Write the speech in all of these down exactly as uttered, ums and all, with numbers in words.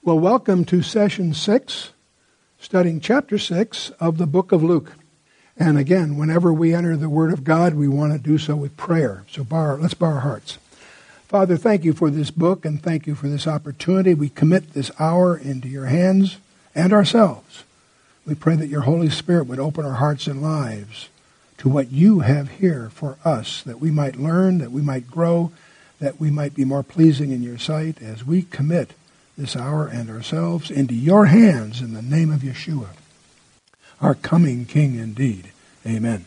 Well, welcome to session six, studying chapter six of the book of Luke. And again, whenever we enter the Word of God, we want to do so with prayer. So bow our, let's bow our hearts. Father, thank you for this book and thank you for this opportunity. We commit this hour into your hands and ourselves. We pray that your Holy Spirit would open our hearts and lives to what you have here for us, that we might learn, that we might grow, that we might be more pleasing in your sight as we commit this hour and ourselves into your hands in the name of Yeshua, our coming King indeed. Amen.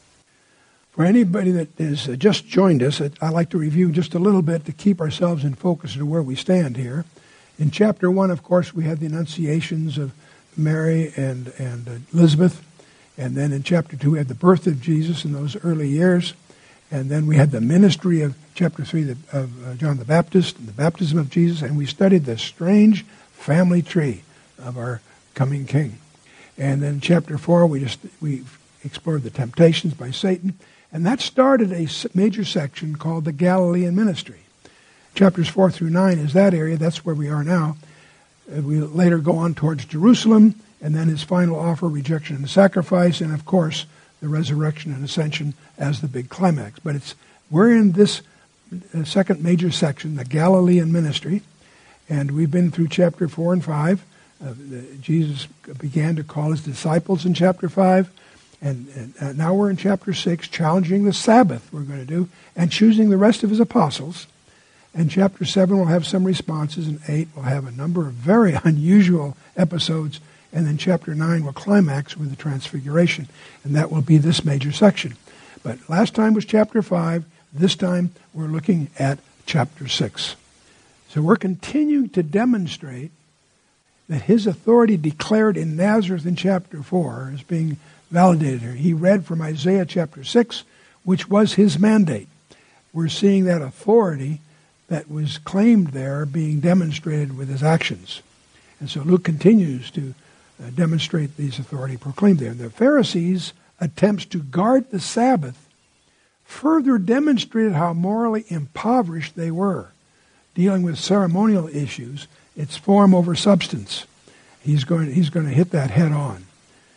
For anybody that has just joined us, I'd like to review just a little bit to keep ourselves in focus to where we stand here. In chapter one, of course, we had the Annunciations of Mary and, and Elizabeth. And then in chapter two, we had the birth of Jesus in those early years. And then we had the ministry of chapter three of uh, John the Baptist and the baptism of Jesus. And we studied the strange family tree of our coming King. And then chapter four, we just we explored the temptations by Satan. And that started a major section called the Galilean ministry. Chapters four through nine is that area. That's where we are now. Uh, we later go on towards Jerusalem. And then his final offer, rejection and sacrifice. And of course, the resurrection and ascension as the big climax. But it's we're in this uh, second major section, the Galilean ministry, and we've been through chapter four and five. Uh, the, Jesus began to call his disciples in chapter five, and, and uh, now we're in chapter six, challenging the Sabbath we're going to do, and choosing the rest of his apostles. And chapter seven will have some responses, and eight will have a number of very unusual episodes. And then chapter nine will climax with the Transfiguration, and that will be this major section. But last time was chapter five. This time we're looking at chapter six. So we're continuing to demonstrate that his authority declared in Nazareth in chapter four is being validated here. He read from Isaiah chapter six, which was his mandate. We're seeing that authority that was claimed there being demonstrated with his actions. And so Luke continues to Uh, demonstrate these authority proclaimed there. The Pharisees' attempts to guard the Sabbath further demonstrated how morally impoverished they were. Dealing with ceremonial issues, it's form over substance. He's going, he's going to hit that head on.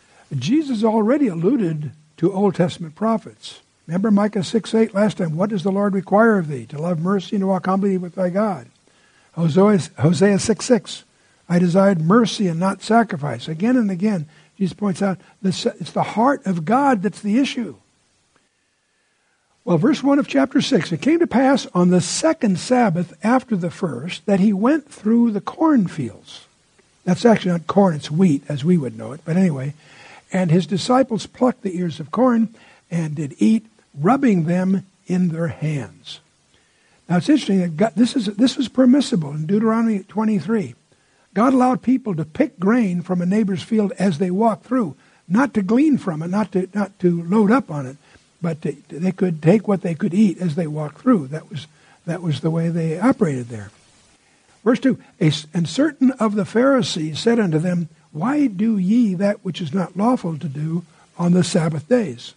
Jesus already alluded to Old Testament prophets. Remember Micah six eight last time, what does the Lord require of thee? To love mercy and to walk humbly with thy God. Hosea, Hosea six six. I desired mercy and not sacrifice. Again and again, Jesus points out this, it's the heart of God that's the issue. Well, verse one of chapter six, it came to pass on the second Sabbath after the first that he went through the cornfields. That's actually not corn, it's wheat, as we would know it. But anyway, and his disciples plucked the ears of corn and did eat, rubbing them in their hands. Now, it's interesting that God, this is this was permissible in Deuteronomy twenty-three. God allowed people to pick grain from a neighbor's field as they walked through, not to glean from it, not to not to load up on it, but to, they could take what they could eat as they walked through. That was that was the way they operated there. Verse two, and certain of the Pharisees said unto them, why do ye that which is not lawful to do on the Sabbath days?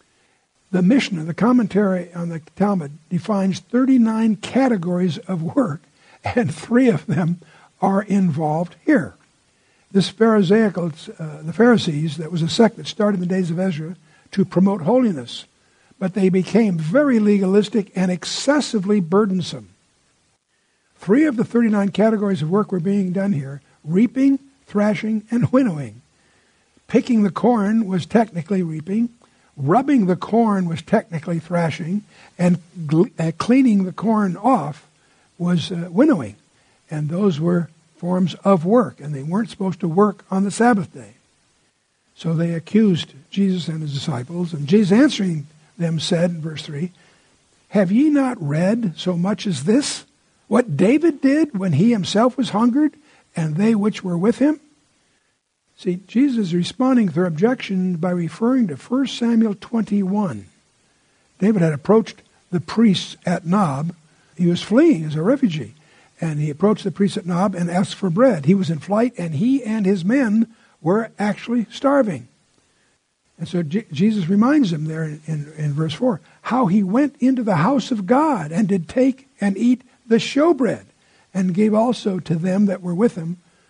The Mishnah, the commentary on the Talmud, defines thirty-nine categories of work, and three of them are involved here. This Pharisaical, uh, the Pharisees, that was a sect that started in the days of Ezra to promote holiness, but they became very legalistic and excessively burdensome. Three of the thirty-nine categories of work were being done here: reaping, thrashing, and winnowing. Picking the corn was technically reaping, rubbing the corn was technically thrashing, and gl- uh, cleaning the corn off was uh, winnowing. And those were forms of work, and they weren't supposed to work on the Sabbath day. So they accused Jesus and his disciples, and Jesus answering them said in verse three, have ye not read so much as this, what David did when he himself was hungered, and they which were with him? See, Jesus is responding to their objection by referring to First Samuel twenty-one. David had approached the priests at Nob. He was fleeing as a refugee. And he approached the priest at Nob and asked for bread. He was in flight, and he and his men were actually starving. And so J- Jesus reminds them there in, in, in verse four, how he went into the house of God and did take and eat the showbread, and gave also to them that were with him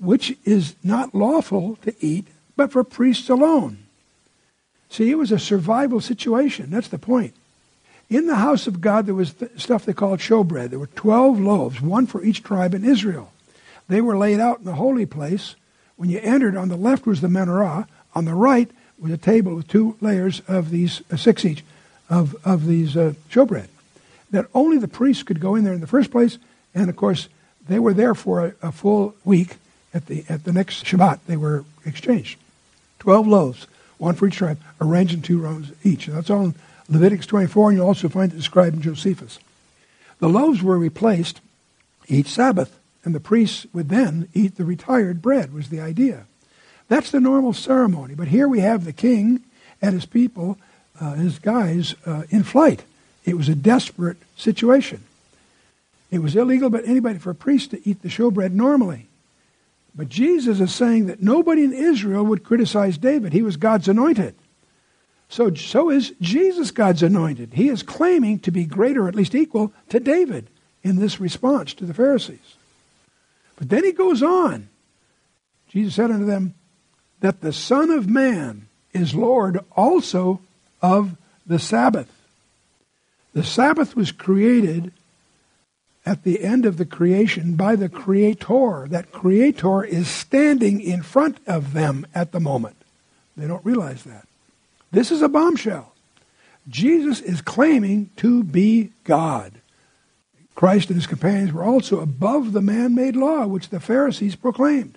which is not lawful to eat, but for priests alone. See, it was a survival situation. That's the point. In the house of God, there was th- stuff they called showbread. There were twelve loaves, one for each tribe in Israel. They were laid out in the holy place. When you entered, on the left was the menorah. On the right was a table with two layers of these, uh, six each, of, of these uh, showbread. That only the priests could go in there in the first place. And, of course, they were there for a, a full week. At the at the next Shabbat, they were exchanged. Twelve loaves, one for each tribe, arranged in two rows each. And that's all in Leviticus twenty-four, and you'll also find it described in Josephus. The loaves were replaced each Sabbath, and the priests would then eat the retired bread, was the idea. That's the normal ceremony. But here we have the king and his people, uh, his guys, uh, in flight. It was a desperate situation. It was illegal but anybody for a priest to eat the showbread normally. But Jesus is saying that nobody in Israel would criticize David. He was God's anointed. So, so is Jesus God's anointed. He is claiming to be greater, at least equal, to David in this response to the Pharisees. But then he goes on. Jesus said unto them that the Son of Man is Lord also of the Sabbath. The Sabbath was created at the end of the creation by the Creator. That Creator is standing in front of them at the moment. They don't realize that. This is a bombshell. Jesus is claiming to be God. Christ and his companions were also above the man-made law, which the Pharisees proclaimed.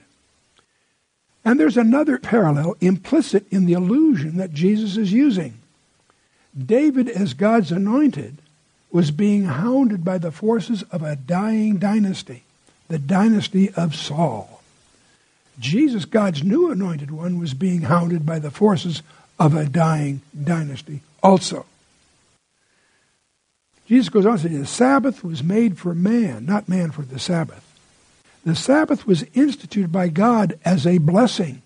And there's another parallel implicit in the illusion that Jesus is using. David, as God's anointed, was being hounded by the forces of a dying dynasty, the dynasty of Saul. Jesus, God's new anointed one, was being hounded by the forces of a dying dynasty also. Jesus goes on to say, the Sabbath was made for man, not man for the Sabbath. The Sabbath was instituted by God as a blessing.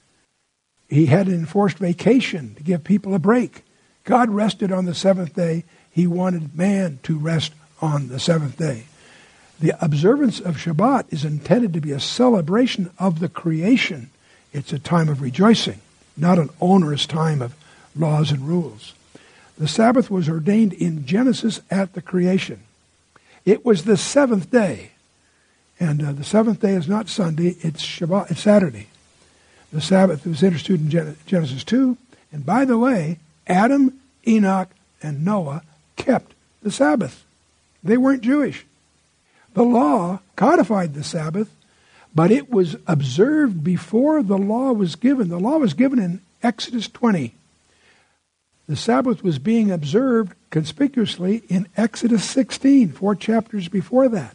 He had an enforced vacation to give people a break. God rested on the seventh day. He wanted man to rest on the seventh day. The observance of Shabbat is intended to be a celebration of the creation. It's a time of rejoicing, not an onerous time of laws and rules. The Sabbath was ordained in Genesis at the creation. It was the seventh day. And uh, the seventh day is not Sunday, it's Shabbat, it's Saturday. The Sabbath was introduced in Gen- Genesis two. And by the way, Adam, Enoch, and Noah kept the Sabbath. They weren't Jewish. The law codified the Sabbath, but it was observed before the law was given. The law was given in Exodus twenty. The Sabbath was being observed conspicuously in Exodus sixteen, four chapters before that.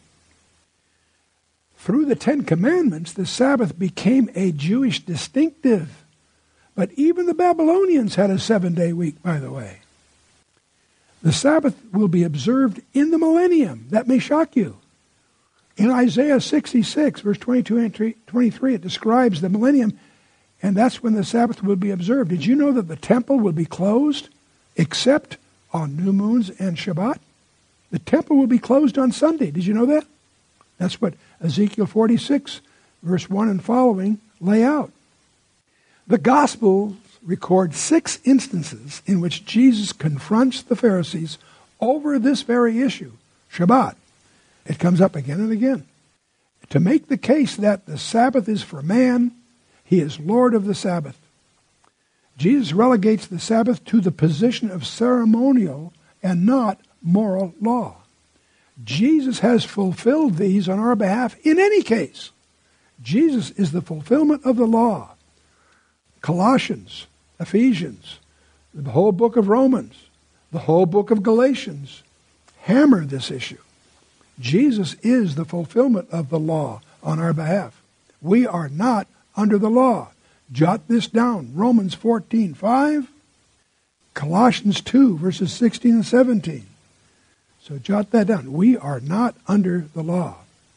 Through the Ten Commandments, the Sabbath became a Jewish distinctive. But even the Babylonians had a seven-day week, by the way. The Sabbath will be observed in the millennium. That may shock you. In Isaiah sixty-six, verse twenty-two and twenty-three, it describes the millennium, and that's when the Sabbath will be observed. Did you know that the temple will be closed except on new moons and Shabbat? The temple will be closed on Sunday. Did you know that? That's what Ezekiel forty-six, verse one and following, lay out. The Gospels record six instances in which Jesus confronts the Pharisees over this very issue, Shabbat. It comes up again and again. To make the case that the Sabbath is for man, he is Lord of the Sabbath. Jesus relegates the Sabbath to the position of ceremonial and not moral law. Jesus has fulfilled these on our behalf in any case. Jesus is the fulfillment of the law. Colossians, Ephesians, the whole book of Romans, the whole book of Galatians hammer this issue. Jesus is the fulfillment of the law on our behalf. We are not under the law. Jot this down. Romans fourteen five, Colossians two, verses sixteen and seventeen. So jot that down. We are not under the law.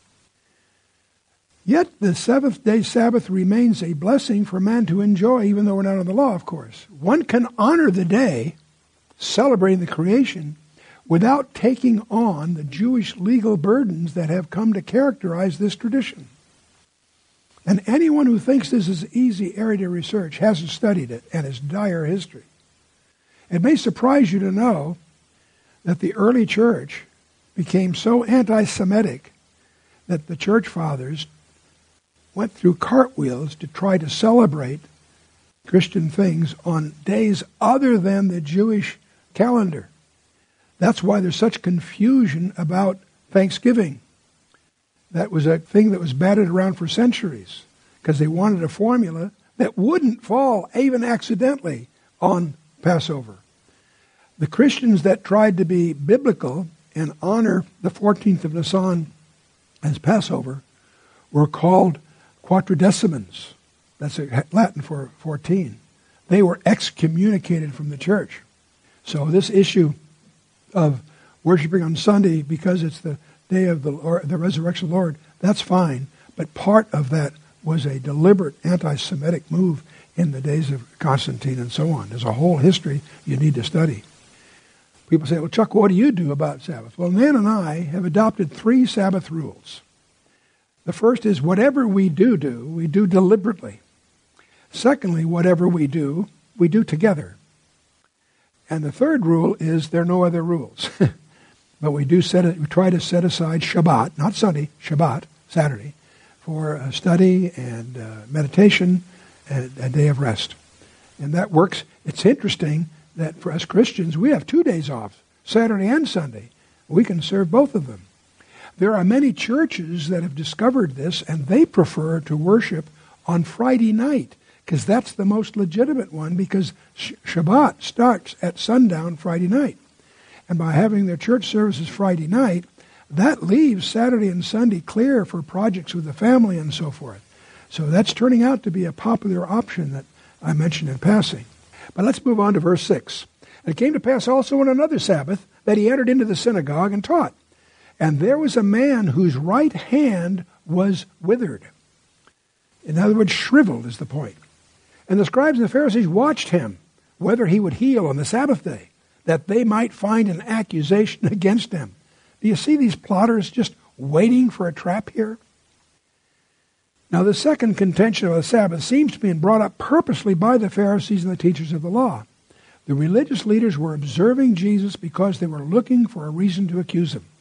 Yet the seventh-day Sabbath remains a blessing for man to enjoy, even though we're not under the law, of course. One can honor the day, celebrating the creation, without taking on the Jewish legal burdens that have come to characterize this tradition. And anyone who thinks this is easy area to research hasn't studied it and its dire history. It may surprise you to know that the early church became so anti-Semitic that the church fathers went through cartwheels to try to celebrate Christian things on days other than the Jewish calendar. That's why there's such confusion about Thanksgiving. That was a thing that was batted around for centuries because they wanted a formula that wouldn't fall, even accidentally, on Passover. The Christians that tried to be biblical and honor the fourteenth of Nisan as Passover were called Quatrodecimans. That's Latin for fourteen. They were excommunicated from the church. So this issue of worshiping on Sunday because it's the day of the, Lord, the resurrection of the Lord, that's fine. But part of that was a deliberate anti-Semitic move in the days of Constantine and so on. There's a whole history you need to study. People say, well, Chuck, what do you do about Sabbath? Well, Nan and I have adopted three Sabbath rules. The first is whatever we do do, we do deliberately. Secondly, whatever we do, we do together. And the third rule is there are no other rules. But we do set it, we try to set aside Shabbat, not Sunday, Shabbat, Saturday, for uh, study and uh, meditation and a day of rest. And that works. It's interesting that for us Christians, we have two days off, Saturday and Sunday. We can serve both of them. There are many churches that have discovered this, and they prefer to worship on Friday night, because that's the most legitimate one, because Shabbat starts at sundown Friday night. And by having their church services Friday night, that leaves Saturday and Sunday clear for projects with the family and so forth. So that's turning out to be a popular option that I mentioned in passing. But let's move on to verse six. And it came to pass also on another Sabbath that he entered into the synagogue and taught. And there was a man whose right hand was withered. In other words, shriveled is the point. And the scribes and the Pharisees watched him, whether he would heal on the Sabbath day, that they might find an accusation against him. Do you see these plotters just waiting for a trap here? Now, the second contention of the Sabbath seems to be brought up purposely by the Pharisees and the teachers of the law. The religious leaders were observing Jesus because they were looking for a reason to accuse him.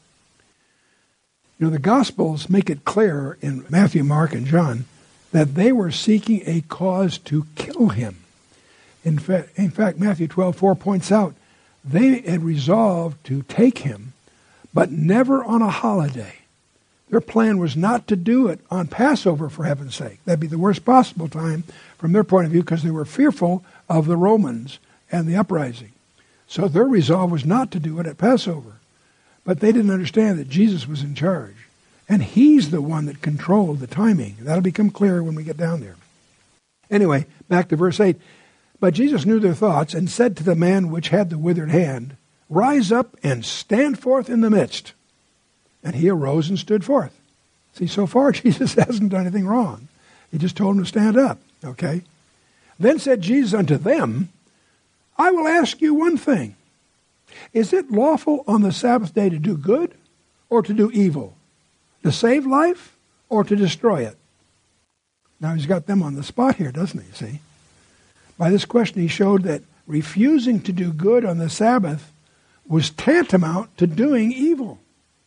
You know, the Gospels make it clear in Matthew, Mark, and John that they were seeking a cause to kill him. In, fa- in fact, Matthew twelve four points out they had resolved to take him, but never on a holiday. Their plan was not to do it on Passover, for heaven's sake. That'd be the worst possible time from their point of view because they were fearful of the Romans and the uprising. So their resolve was not to do it at Passover. But they didn't understand that Jesus was in charge. And he's the one that controlled the timing. That'll become clearer when we get down there. Anyway, back to verse eight. But Jesus knew their thoughts and said to the man which had the withered hand, Rise up and stand forth in the midst. And he arose and stood forth. See, so far Jesus hasn't done anything wrong. He just told him to stand up. Okay? Then said Jesus unto them, I will ask you one thing. Is it lawful on the Sabbath day to do good or to do evil? To save life or to destroy it? Now he's got them on the spot here, doesn't he? See? By this question he showed that refusing to do good on the Sabbath was tantamount to doing evil.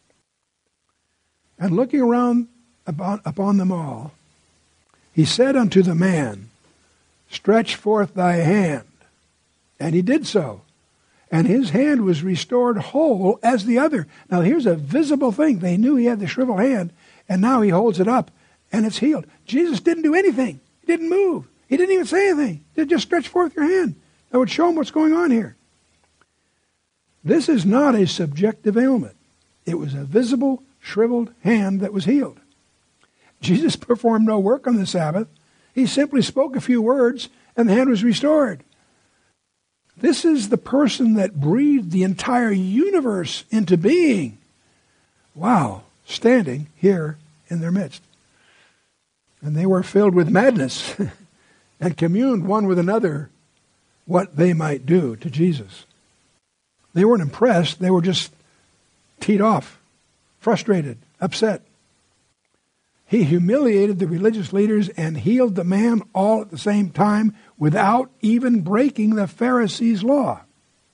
And looking around about, upon them all, he said unto the man, Stretch forth thy hand. And he did so. And his hand was restored whole as the other. Now here's a visible thing. They knew he had the shriveled hand, and now he holds it up, and it's healed. Jesus didn't do anything. He didn't move. He didn't even say anything. He just stretch forth your hand. That would show him what's going on here. This is not a subjective ailment. It was a visible, shriveled hand that was healed. Jesus performed no work on the Sabbath. He simply spoke a few words, and the hand was restored. This is the person that breathed the entire universe into being. Wow, standing here in their midst. And they were filled with madness and communed one with another what they might do to Jesus. They weren't impressed. They were just teed off, frustrated, upset. He humiliated the religious leaders and healed the man all at the same time without even breaking the Pharisees' law.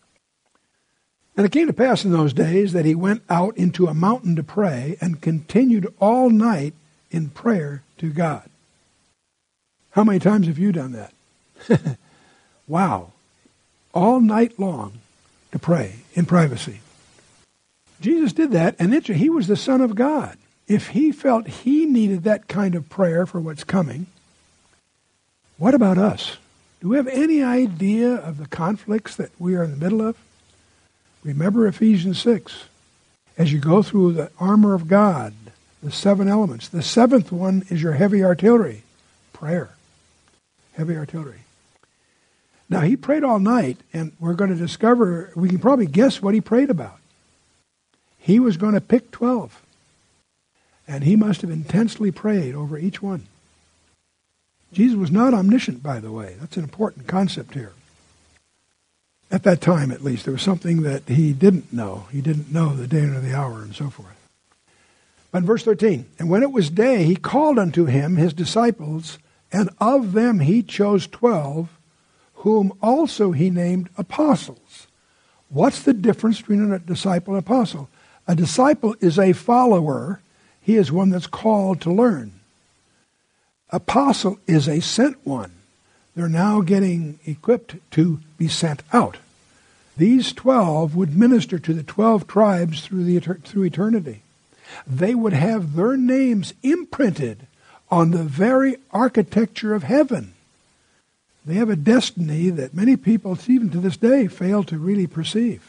And it came to pass in those days that he went out into a mountain to pray and continued all night in prayer to God. How many times have you done that? Wow. All night long to pray in privacy. Jesus did that, and it, he was the Son of God. If he felt he needed that kind of prayer for what's coming, what about us? Do we have any idea of the conflicts that we are in the middle of? Remember Ephesians six. As you go through the armor of God, the seven elements, the seventh one is your heavy artillery, prayer. Heavy artillery. Now, he prayed all night, and we're going to discover, we can probably guess what he prayed about. He was going to pick twelve. And he must have intensely prayed over each one. Jesus was not omniscient, by the way. That's an important concept here. At that time, at least, there was something that he didn't know. He didn't know the day nor the hour and so forth. But in verse thirteen, and when it was day, he called unto him his disciples, and of them he chose twelve, whom also he named apostles. What's the difference between a disciple and apostle? A disciple is a follower. He is one that's called to learn. Apostle is a sent one. They're now getting equipped to be sent out. These twelve would minister to the twelve tribes through the through eternity. They would have their names imprinted on the very architecture of heaven. They have a destiny that many people, even to this day, fail to really perceive.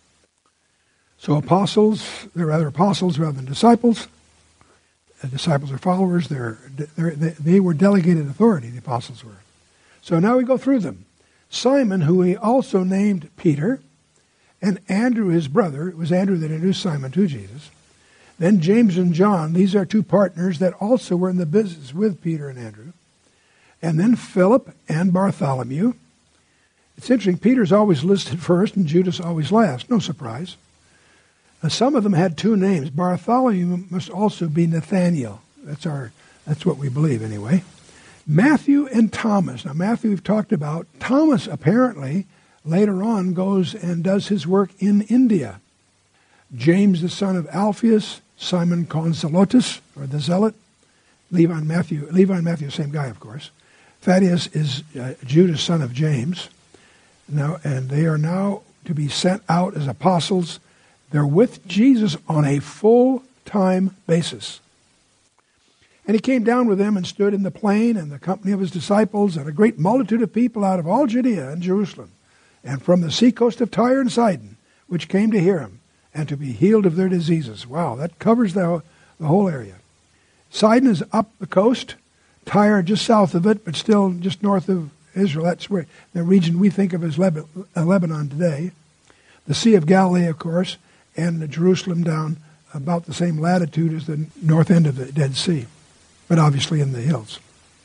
So apostles, they're rather apostles rather than disciples. The disciples are followers. They're, they're, they, they were delegated authority, the apostles were. So now we go through them. Simon, who he also named Peter, and Andrew, his brother. It was Andrew that introduced Simon to Jesus. Then James and John. These are two partners that also were in the business with Peter and Andrew. And then Philip and Bartholomew. It's interesting, Peter's always listed first and Judas always last. No surprise. Now, some of them had two names. Bartholomew must also be Nathaniel. That's our. That's what we believe anyway. Matthew and Thomas. Now, Matthew we've talked about. Thomas apparently later on goes and does his work in India. James, the son of Alphaeus. Simon called Zelotes, or the Zealot. Levi and Matthew. Levi and Matthew, same guy, of course. Thaddeus is uh, Judas, son of James. Now, and they are now to be sent out as apostles. They're with Jesus on a full-time basis. And he came down with them and stood in the plain and the company of his disciples and a great multitude of people out of all Judea and Jerusalem and from the seacoast of Tyre and Sidon, which came to hear him and to be healed of their diseases. Wow, that covers the, the whole area. Sidon is up the coast, Tyre just south of it, but still just north of Israel. That's where the region we think of as Leb- uh, Lebanon today. The Sea of Galilee, of course, and Jerusalem down about the same latitude as the north end of the Dead Sea, but obviously in the hills.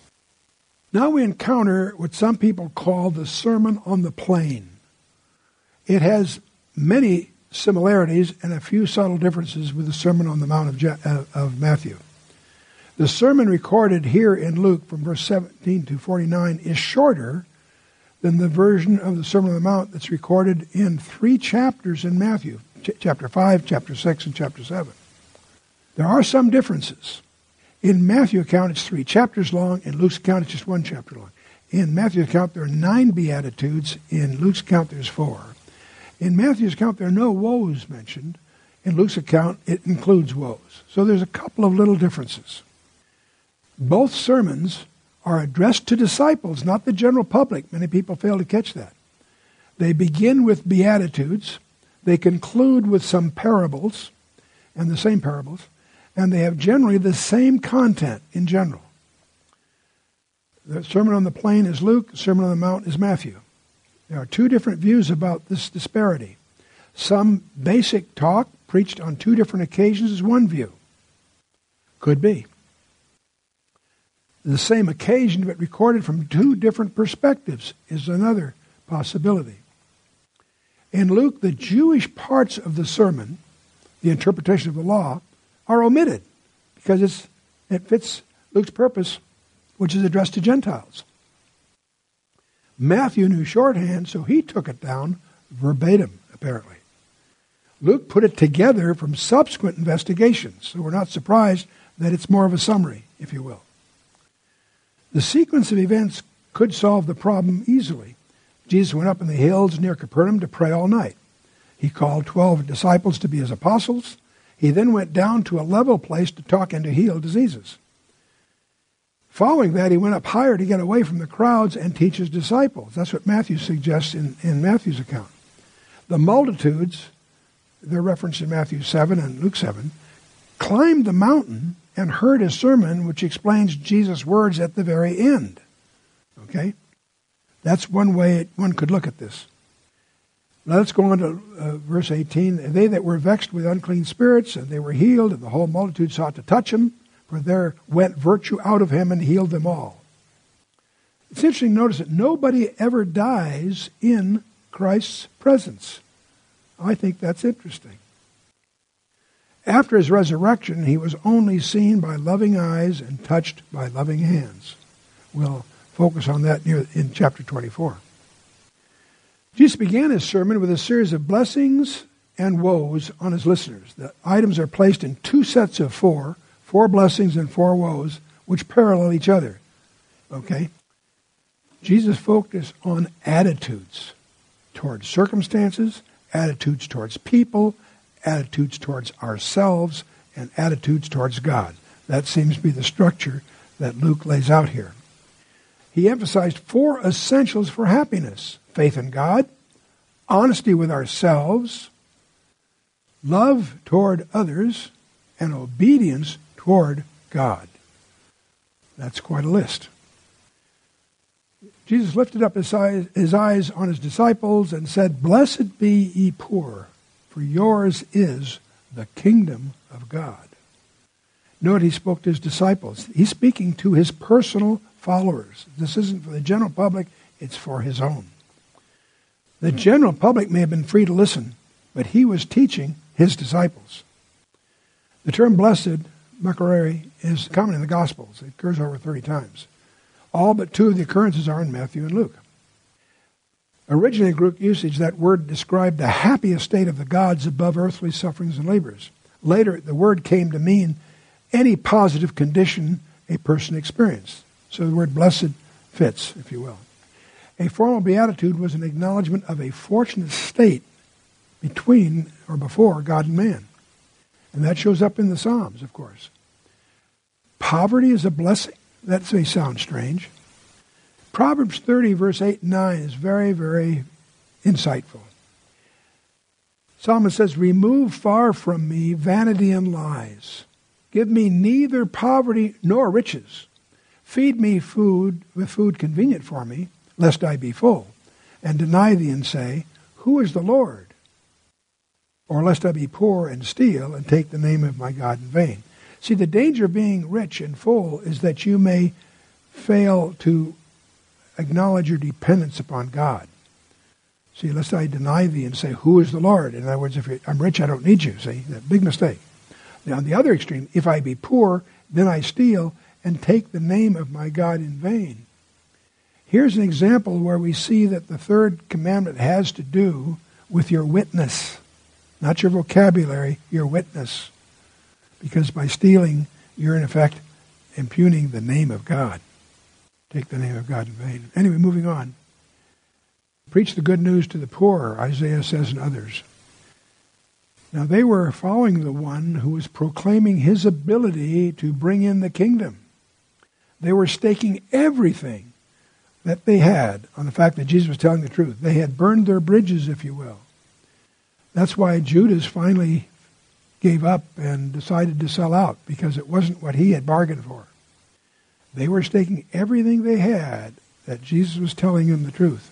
Now we encounter what some people call the Sermon on the Plain. It has many similarities and a few subtle differences with the Sermon on the Mount of, Je- uh, of Matthew. The sermon recorded here in Luke from verse seventeen to forty-nine is shorter than the version of the Sermon on the Mount that's recorded in three chapters in Matthew, ch- chapter five, chapter six, and chapter seven. There are some differences. In Matthew's account, it's three chapters long. In Luke's account, it's just one chapter long. In Matthew's account, there are nine Beatitudes. In Luke's account, there's four. In Matthew's account, there are no woes mentioned. In Luke's account, it includes woes. So there's a couple of little differences. Both sermons are addressed to disciples, not the general public. Many people fail to catch that. They begin with Beatitudes. They conclude with some parables, and the same parables, and they have generally the same content in general. The Sermon on the Plain is Luke, the Sermon on the Mount is Matthew. There are two different views about this disparity. Some basic talk preached on two different occasions is one view. Could be. The same occasion but recorded from two different perspectives is another possibility. In Luke, the Jewish parts of the sermon, the interpretation of the law, are omitted because it's It fits Luke's purpose, which is addressed to Gentiles. Matthew knew shorthand, so he took it down verbatim, apparently. Luke put it together from subsequent investigations, so we're not surprised that it's more of a summary, if you will. The sequence of events could solve the problem easily. Jesus went up in the hills near Capernaum to pray all night. He called twelve disciples to be his apostles. He then went down to a level place to talk and to heal diseases. Following that, he went up higher to get away from the crowds and teach his disciples. That's what Matthew suggests in, in Matthew's account. The multitudes, they're referenced in Matthew seven and Luke seven, climbed the mountain and heard his sermon, which explains Jesus' words at the very end. Okay? That's one way it, one could look at this. Now let's go on to uh, verse eighteen. They that were vexed with unclean spirits, and they were healed, and the whole multitude sought to touch him, for there went virtue out of him and healed them all. It's interesting to notice that nobody ever dies in Christ's presence. I think that's interesting. After his resurrection, he was only seen by loving eyes and touched by loving hands. We'll focus on that near in chapter twenty-four. Jesus began his sermon with a series of blessings and woes on his listeners. The items are placed in two sets of four, four blessings and four woes, which parallel each other. Okay? Jesus focused on attitudes towards circumstances, attitudes towards people, attitudes towards ourselves, and attitudes towards God. That seems to be the structure that Luke lays out here. He emphasized four essentials for happiness: faith in God, honesty with ourselves, love toward others, and obedience toward God. That's quite a list. Jesus lifted up his eyes, his eyes on his disciples and said, "Blessed be ye poor, for yours is the kingdom of God." Note he spoke to his disciples. He's speaking to his personal followers. This isn't for the general public, it's for his own. The general public may have been free to listen, but he was teaching his disciples. The term blessed, Makareri, is common in the Gospels. It occurs over thirty times. All but two of the occurrences are in Matthew and Luke. Originally, in Greek usage, that word described the happy estate of the gods above earthly sufferings and labors. Later, the word came to mean any positive condition a person experienced. So the word blessed fits, if you will. A formal beatitude was an acknowledgement of a fortunate state between or before God and man. And that shows up in the Psalms, of course. Poverty is a blessing. That may sound strange. Proverbs thirty, verse eight and nine is very, very insightful. Psalmist says, "Remove far from me vanity and lies. Give me neither poverty nor riches. Feed me food with food convenient for me, lest I be full, and deny thee and say, Who is the Lord? Or lest I be poor and steal and take the name of my God in vain." See, the danger of being rich and full is that you may fail to acknowledge your dependence upon God. See, lest I deny thee and say, Who is the Lord? In other words, if I'm rich, I don't need you. See, that big mistake. Now, on the other extreme, if I be poor, then I steal and take the name of my God in vain. Here's an example where we see that the third commandment has to do with your witness. Not your vocabulary, your witness. Because by stealing, you're in effect impugning the name of God. Take the name of God in vain. Anyway, moving on. Preach the good news to the poor, Isaiah says, and others. Now they were following the one who was proclaiming his ability to bring in the kingdom. They were staking everything that they had on the fact that Jesus was telling the truth. They had burned their bridges, if you will. That's why Judas finally gave up and decided to sell out, because it wasn't what he had bargained for. They were staking everything they had that Jesus was telling them the truth.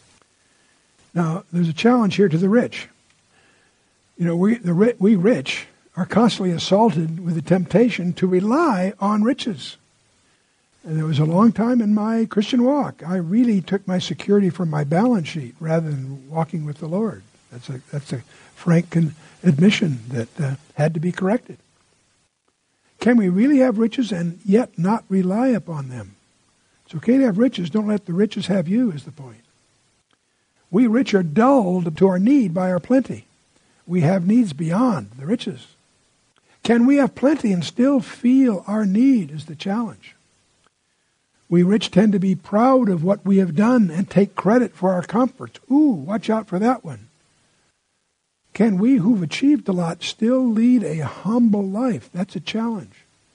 Now, there's a challenge here to the rich. You know, we, the we rich are constantly assaulted with the temptation to rely on riches. And there was a long time in my Christian walk, I really took my security from my balance sheet rather than walking with the Lord. That's a that's a frank con- admission that uh, had to be corrected. Can we really have riches and yet not rely upon them? It's okay to have riches. Don't let the riches have you, is the point. We rich are dulled to our need by our plenty. We have needs beyond the riches. Can we have plenty and still feel our need is the challenge. We rich tend to be proud of what we have done and take credit for our comforts. Ooh, watch out for that one. Can we who've achieved a lot still lead a humble life? That's a challenge.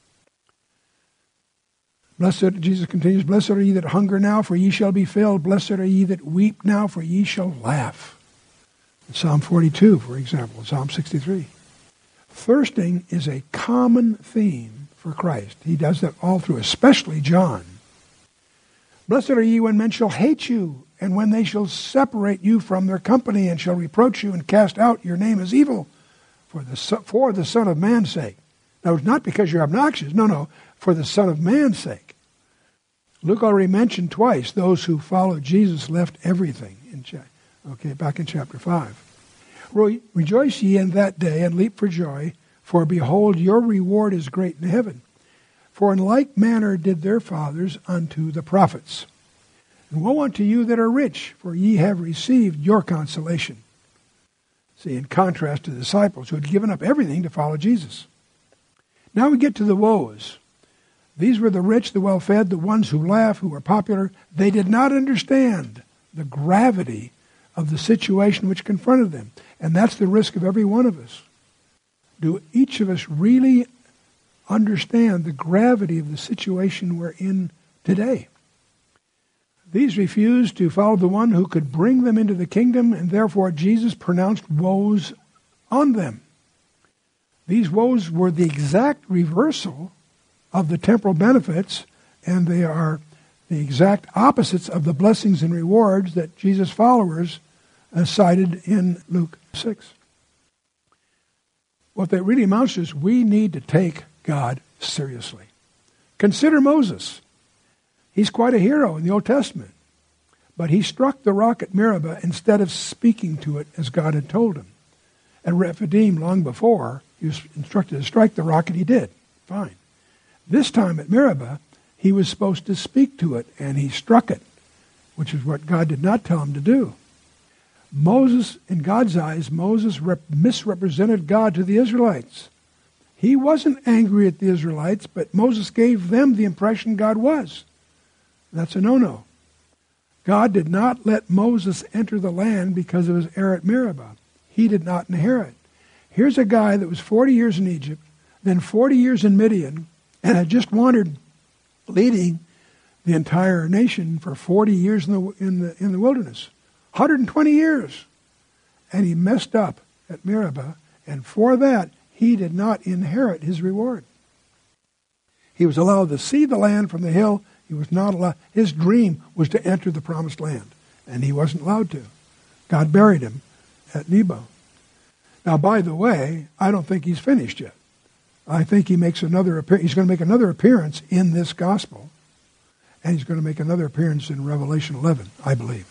Blessed, Jesus continues, blessed are ye that hunger now, for ye shall be filled. Blessed are ye that weep now, for ye shall laugh. In Psalm forty-two, for example, Psalm sixty-three. Thirsting is a common theme for Christ. He does that all through, especially John. Blessed are ye when men shall hate you, and when they shall separate you from their company, and shall reproach you and cast out your name as evil for the, for the Son of Man's sake. Now, it's not because you're obnoxious. No, no, for the Son of Man's sake. Luke already mentioned twice those who followed Jesus left everything. In cha- okay, back in chapter five. Re- Rejoice ye in that day, and leap for joy, for behold, your reward is great in heaven. For in like manner did their fathers unto the prophets. And woe unto you that are rich, for ye have received your consolation. See, in contrast to the disciples who had given up everything to follow Jesus. Now we get to the woes. These were the rich, the well-fed, the ones who laugh, who were popular. They did not understand the gravity of the situation which confronted them. And that's the risk of every one of us. Do each of us really understand the gravity of the situation we're in today? These refused to follow the one who could bring them into the kingdom, and therefore Jesus pronounced woes on them. These woes were the exact reversal of the temporal benefits, and they are the exact opposites of the blessings and rewards that Jesus' followers uh, cited in Luke six. What that really amounts to is we need to take God seriously. Consider Moses. He's quite a hero in the Old Testament. But he struck the rock at Meribah instead of speaking to it as God had told him. At Rephidim, long before, he was instructed to strike the rock, and he did. Fine. This time at Meribah, he was supposed to speak to it, and he struck it, which is what God did not tell him to do. Moses, in God's eyes, Moses rep- misrepresented God to the Israelites. He wasn't angry at the Israelites, but Moses gave them the impression God was. That's a no-no. God did not let Moses enter the land because of his error at Meribah. He did not inherit. Here's a guy that was forty years in Egypt, then forty years in Midian, and had just wandered leading the entire nation for forty years in the, in the, in the wilderness. one hundred twenty years. And he messed up at Meribah, and for that, he did not inherit his reward. He was allowed to see the land from the hill. He was not allowed. His dream was to enter the promised land, and he wasn't allowed to. God buried him at Nebo. Now, by the way, I don't think he's finished yet. I think he makes another appearance. He's going to make another appearance in this gospel, and he's going to make another appearance in Revelation eleven, I believe.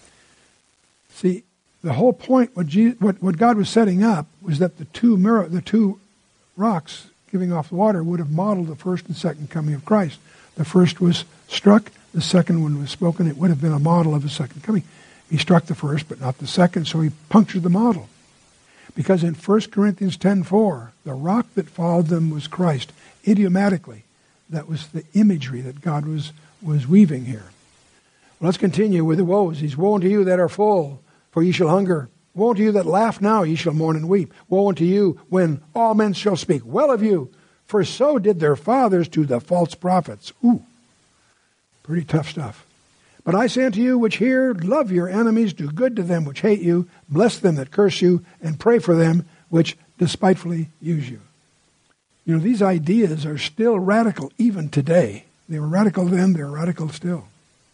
See, the whole point, what, Jesus, what, what God was setting up, was that the two mirror, the two rocks giving off the water would have modeled the first and second coming of Christ. The first was struck, the second one was spoken. It would have been a model of his second coming. He struck the first, but not the second, so he punctured the model. Because in First Corinthians ten four, the rock that followed them was Christ. Idiomatically, that was the imagery that God was, was weaving here. Well, let's continue with the woes. He's, woe unto you that are full, for ye shall hunger. Woe unto you that laugh now, ye shall mourn and weep. Woe unto you when all men shall speak well of you, for so did their fathers to the false prophets. Ooh, pretty tough stuff. But I say unto you which hear, love your enemies, do good to them which hate you, bless them that curse you, and pray for them which despitefully use you. You know, these ideas are still radical even today. They were radical then, they're radical still.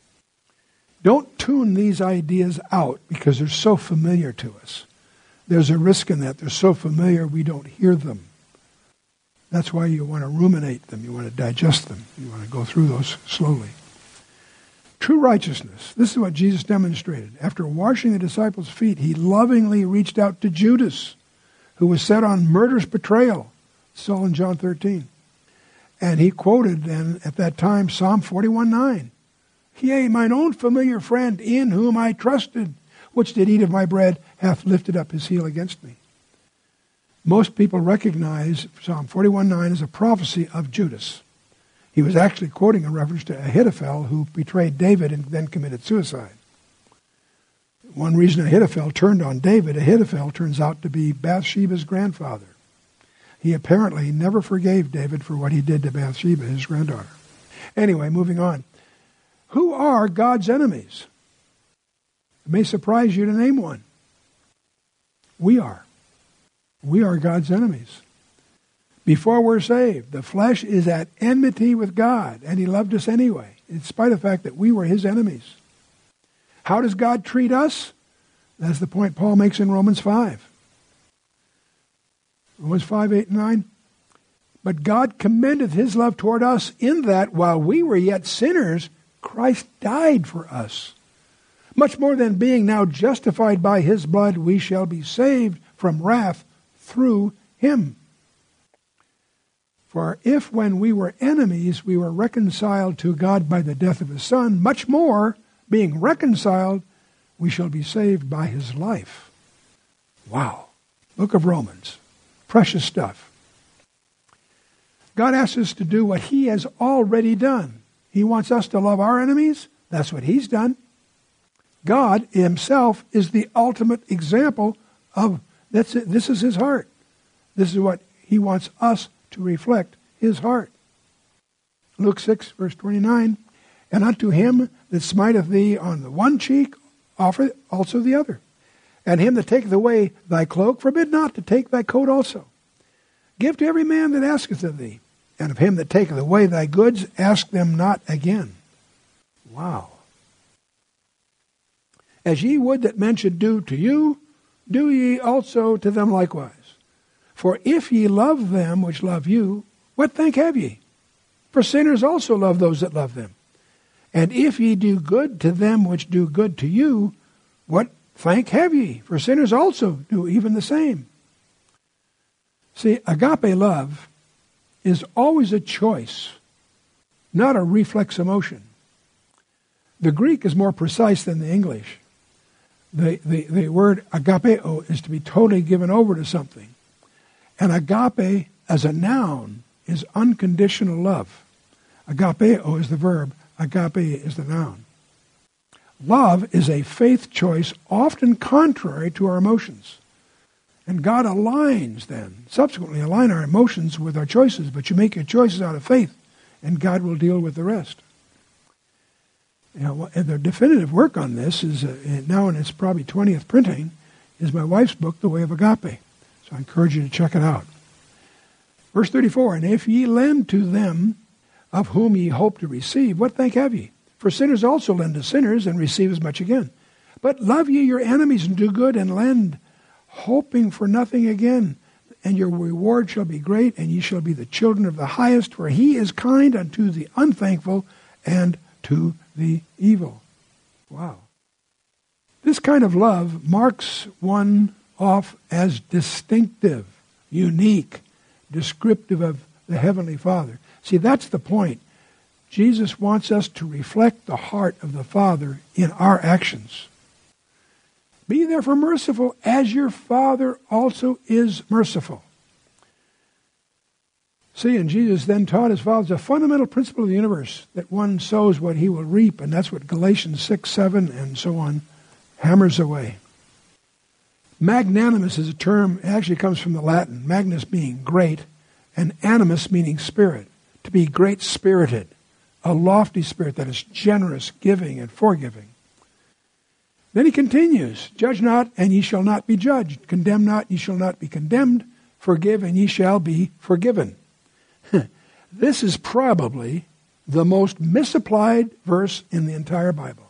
Don't tune these ideas out because they're so familiar to us. There's a risk in that. They're so familiar we don't hear them. That's why you want to ruminate them. You want to digest them. You want to go through those slowly. True righteousness. This is what Jesus demonstrated. After washing the disciples' feet, he lovingly reached out to Judas, who was set on murderous betrayal. It's all in John thirteen. And he quoted then at that time Psalm forty-one nine. Yea, mine own familiar friend, in whom I trusted, which did eat of my bread, hath lifted up his heel against me. Most people recognize Psalm forty-one nine as a prophecy of Judas. He was actually quoting a reference to Ahithophel, who betrayed David and then committed suicide. One reason Ahithophel turned on David, Ahithophel turns out to be Bathsheba's grandfather. He apparently never forgave David for what he did to Bathsheba, his granddaughter. Anyway, moving on. Who are God's enemies? It may surprise you to name one. We are. We are God's enemies. Before we're saved, the flesh is at enmity with God, and he loved us anyway, in spite of the fact that we were his enemies. How does God treat us? That's the point Paul makes in Romans five. Romans five, eight, and nine. But God commendeth his love toward us in that while we were yet sinners, Christ died for us. Much more than being now justified by his blood, we shall be saved from wrath through him. For if when we were enemies, we were reconciled to God by the death of his Son, much more, being reconciled, we shall be saved by his life. Wow. Book of Romans. Precious stuff. God asks us to do what he has already done. He wants us to love our enemies. That's what he's done. God himself is the ultimate example of, that's it, this is his heart. This is what he wants us to reflect, his heart. Luke six, verse twenty-nine, and unto him that smiteth thee on the one cheek, offer also the other. And him that taketh away thy cloak, forbid not to take thy coat also. Give to every man that asketh of thee, and of him that taketh away thy goods, ask them not again. Wow. As ye would that men should do to you, do ye also to them likewise. For if ye love them which love you, what thank have ye? For sinners also love those that love them. And if ye do good to them which do good to you, what thank have ye? For sinners also do even the same. See, agape love is always a choice, not a reflex emotion. The Greek is more precise than the English. The, the, the word agapeo is to be totally given over to something. And agape as a noun is unconditional love. Agapeo is the verb, agape is the noun. Love is a faith choice often contrary to our emotions. And God aligns then, subsequently align our emotions with our choices, but you make your choices out of faith, and God will deal with the rest. You know, the definitive work on this is, uh, now in its probably twentieth printing, is my wife's book, The Way of Agape. So I encourage you to check it out. Verse thirty-four, and if ye lend to them of whom ye hope to receive, what thank have ye? For sinners also lend to sinners, and receive as much again. But love ye your enemies, and do good, and lend, hoping for nothing again. And your reward shall be great, and ye shall be the children of the highest, for he is kind unto the unthankful and to the evil. Wow. This kind of love marks one off as distinctive, unique, descriptive of the Heavenly Father. See, that's the point. Jesus wants us to reflect the heart of the Father in our actions. Be therefore merciful, as your Father also is merciful. See, and Jesus then taught his followers a fundamental principle of the universe, that one sows what he will reap, and that's what Galatians six, seven, and so on hammers away. Magnanimous is a term, it actually comes from the Latin, magnus meaning great, and animus meaning spirit, to be great-spirited, a lofty spirit that is generous, giving, and forgiving. Then he continues, judge not, and ye shall not be judged. Condemn not, ye shall not be condemned. Forgive, and ye shall be forgiven. This is probably the most misapplied verse in the entire Bible.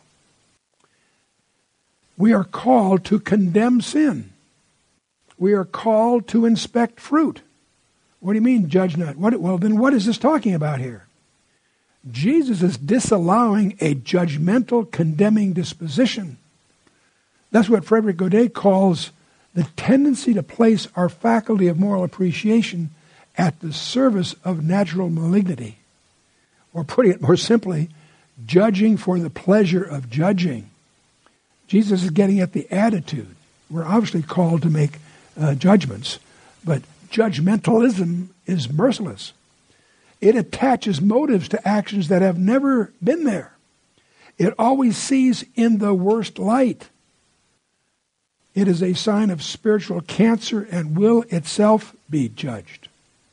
We are called to condemn sin. We are called to inspect fruit. What do you mean, judge not? What, well, then what is this talking about here? Jesus is disallowing a judgmental, condemning disposition. That's what Frederick Godet calls the tendency to place our faculty of moral appreciation at the service of natural malignity. Or putting it more simply, judging for the pleasure of judging. Jesus is getting at the attitude. We're obviously called to make uh, judgments, but judgmentalism is merciless. It attaches motives to actions that have never been there. It always sees in the worst light. It is a sign of spiritual cancer and will itself be judged.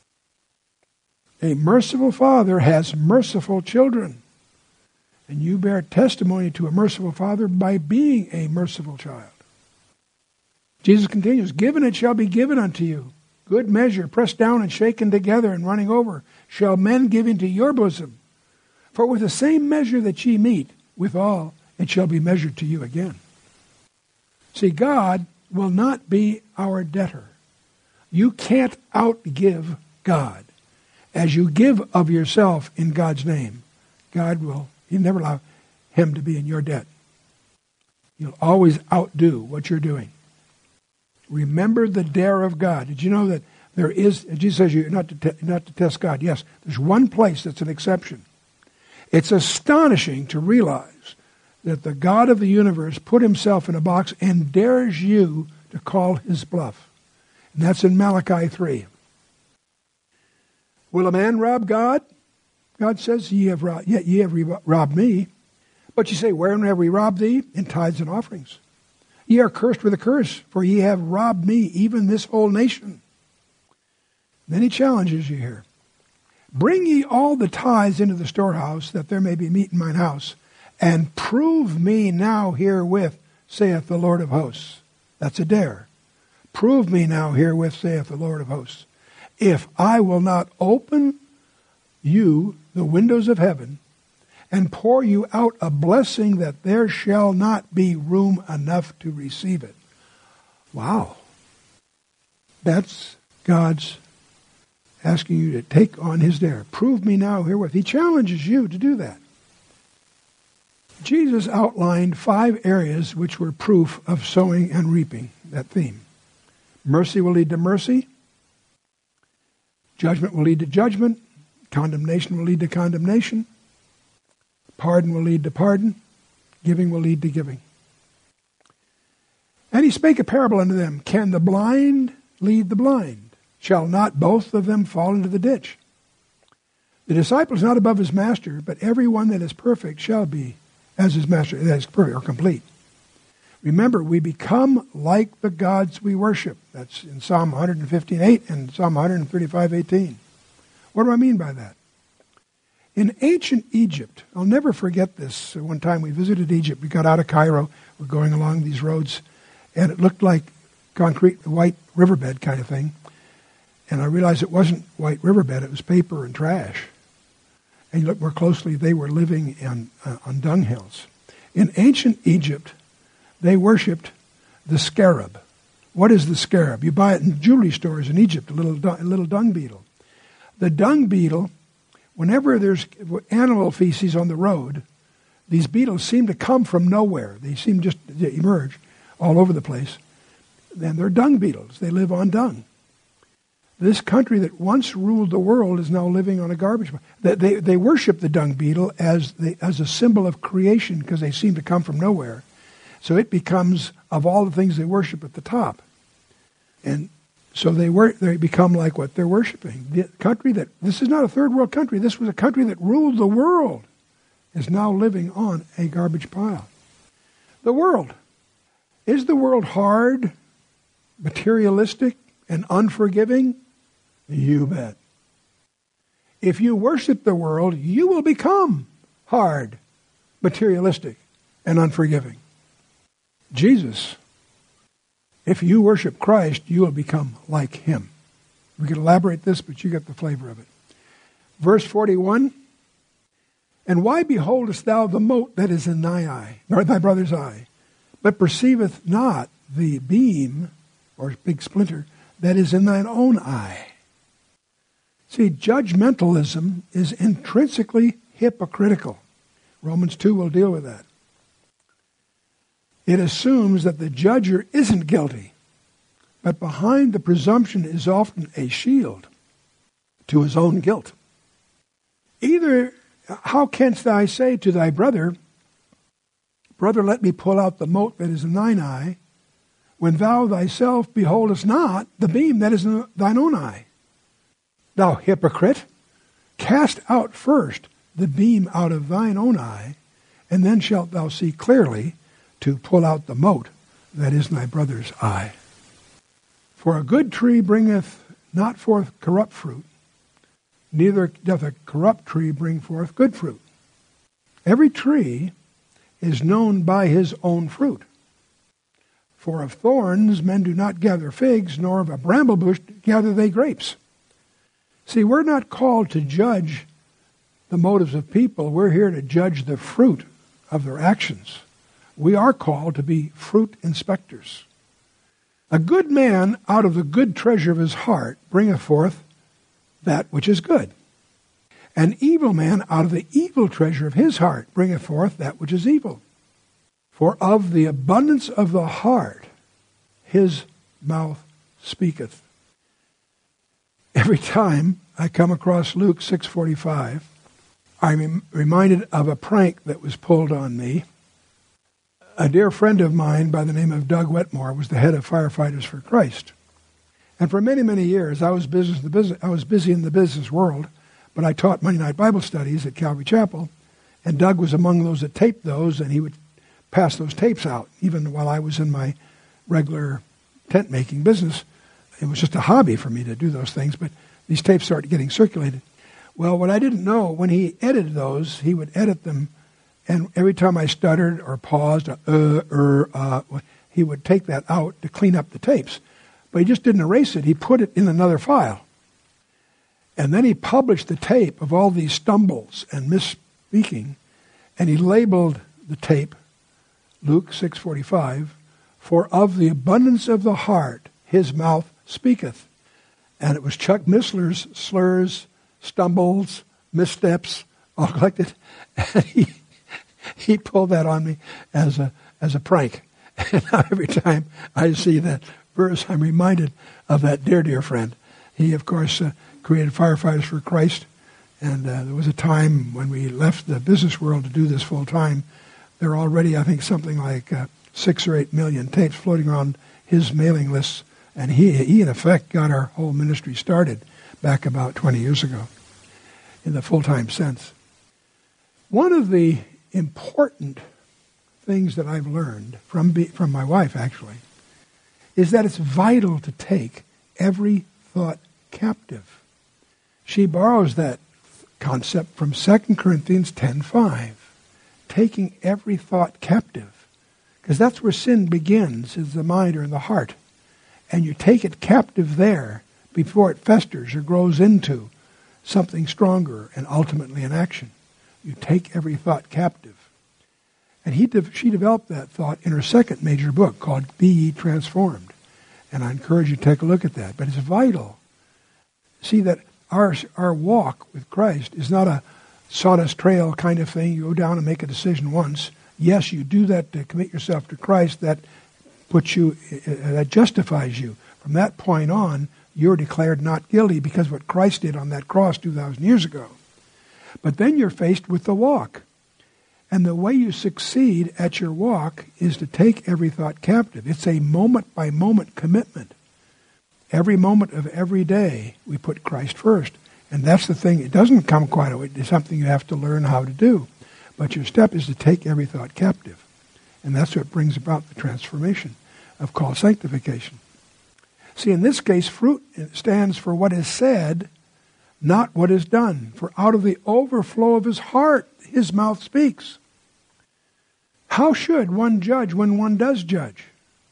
A merciful father has merciful children. And you bear testimony to a merciful father by being a merciful child. Jesus continues, given it shall be given unto you. Good measure, pressed down and shaken together and running over, shall men give into your bosom. For with the same measure that ye meet, withal it shall be measured to you again. See, God will not be our debtor. You can't outgive God. As you give of yourself in God's name, God will, He'll never allow Him to be in your debt. He'll always outdo what you're doing. Remember the dare of God. Did you know that there is, Jesus says you're not to, te- not to test God. Yes, there's one place that's an exception. It's astonishing to realize that the God of the universe put Himself in a box and dares you to call His bluff. And that's in Malachi three. Will a man rob God? God says, ye have robbed, yet ye have robbed me. But you say, wherein have we robbed thee? In tithes and offerings. Ye are cursed with a curse, for ye have robbed me, even this whole nation. Then He challenges you here. Bring ye all the tithes into the storehouse, that there may be meat in mine house, and prove me now herewith, saith the Lord of hosts. That's a dare. Prove me now herewith, saith the Lord of hosts. If I will not open you the windows of heaven and pour you out a blessing that there shall not be room enough to receive it. Wow. That's God's asking you to take on His dare. Prove me now herewith. He challenges you to do that. Jesus outlined five areas which were proof of sowing and reaping, that theme. Mercy will lead to mercy. Judgment will lead to judgment. Condemnation will lead to condemnation. Pardon will lead to pardon. Giving will lead to giving. And He spake a parable unto them. Can the blind lead the blind? Shall not both of them fall into the ditch? The disciple is not above his master, but every one that is perfect shall be as his master, that is perfect or complete. Remember, we become like the gods we worship. That's in Psalm one fifteen eight and Psalm one thirty-five eighteen. What do I mean by that? In ancient Egypt, I'll never forget this. One time we visited Egypt. We got out of Cairo. We're going along these roads, and it looked like concrete, white riverbed kind of thing. And I realized it wasn't white riverbed. It was paper and trash. And you look more closely, they were living in, uh, on dung hills. In ancient Egypt, they worshipped the scarab. What is the scarab? You buy it in jewelry stores in Egypt, a little, dung, a little dung beetle. The dung beetle, whenever there's animal feces on the road, these beetles seem to come from nowhere. They seem just to emerge all over the place. And they're dung beetles. They live on dung. This country that once ruled the world is now living on a garbage pile. They, they, they worship the dung beetle as, they, as a symbol of creation because they seem to come from nowhere. So it becomes, of all the things they worship, at the top. And so they were, they become like what they're worshiping. The country that, this is not a third world country, this was a country that ruled the world, is now living on a garbage pile. The world. Is the world hard, materialistic, and unforgiving? You bet. If you worship the world, you will become hard, materialistic, and unforgiving. Jesus, if you worship Christ, you will become like Him. We could elaborate this, but you get the flavor of it. Verse forty-one, and why beholdest thou the mote that is in thy eye, or thy brother's eye, but perceiveth not the beam, or big splinter, that is in thine own eye? See, judgmentalism is intrinsically hypocritical. Romans two will deal with that. It assumes that the judger isn't guilty, but behind the presumption is often a shield. to his own guilt. Either, how canst thou say to thy brother, Brother, let me pull out the mote that is in thine eye, when thou thyself beholdest not the beam that is in thine own eye? Thou hypocrite, cast out first the beam out of thine own eye, and then shalt thou see clearly to pull out the mote that is in thy brother's eye. For a good tree bringeth not forth corrupt fruit, neither doth a corrupt tree bring forth good fruit. Every tree is known by his own fruit. For of thorns men do not gather figs, nor of a bramble bush gather they grapes. See, we're not called to judge the motives of people. We're here to judge the fruit of their actions. We are called to be fruit inspectors. A good man out of the good treasure of his heart bringeth forth that which is good. An evil man out of the evil treasure of his heart bringeth forth that which is evil. For of the abundance of the heart his mouth speaketh. Every time I come across Luke six forty-five, I'm reminded of a prank that was pulled on me. A dear friend of mine by the name of Doug Wetmore was the head of Firefighters for Christ. And for many, many years, I was, business, the business, I was busy in the business world, but I taught Monday night Bible studies at Calvary Chapel, and Doug was among those that taped those, and he would pass those tapes out, even while I was in my regular tent-making business. It was just a hobby for me to do those things, but these tapes started getting circulated. Well, what I didn't know, when he edited those, he would edit them, and every time I stuttered or paused, uh, er, uh, he would take that out to clean up the tapes. But he just didn't erase it. He put it in another file. And then he published the tape of all these stumbles and misspeaking, and he labeled the tape, Luke six forty-five, for of the abundance of the heart his mouth speaketh. And it was Chuck Missler's slurs, stumbles, missteps, all collected. And he, he pulled that on me as a as a prank. And now every time I see that verse, I'm reminded of that dear, dear friend. He, of course, uh, created Firefighters for Christ. And uh, there was a time when we left the business world to do this full time. There are already, I think, something like uh, six or eight million tapes floating around his mailing lists. And he, he, in effect, got our whole ministry started back about twenty years ago in the full-time sense. One of the important things that I've learned from be, from my wife, actually, is that it's vital to take every thought captive. She borrows that concept from Second Corinthians ten five, taking every thought captive, because that's where sin begins, is the mind or in the heart. And you take it captive there before it festers or grows into something stronger and ultimately an action. You take every thought captive. And he de- she developed that thought in her second major book called Be Ye Transformed. And I encourage you to take a look at that. But it's vital. See that our our walk with Christ is not a sawdust trail kind of thing. You go down and make a decision once. Yes, you do that to commit yourself to Christ. That puts you, uh, that justifies you. From that point on, you're declared not guilty because of what Christ did on that cross two thousand years ago. But then you're faced with the walk. And the way you succeed at your walk is to take every thought captive. It's a moment-by-moment commitment. Every moment of every day, we put Christ first. And that's the thing. It doesn't come quite away. It's something you have to learn how to do. But your step is to take every thought captive. And that's what brings about the transformation of called sanctification. See, in this case, fruit stands for what is said, not what is done. For out of the overflow of his heart, his mouth speaks. How should one judge when one does judge?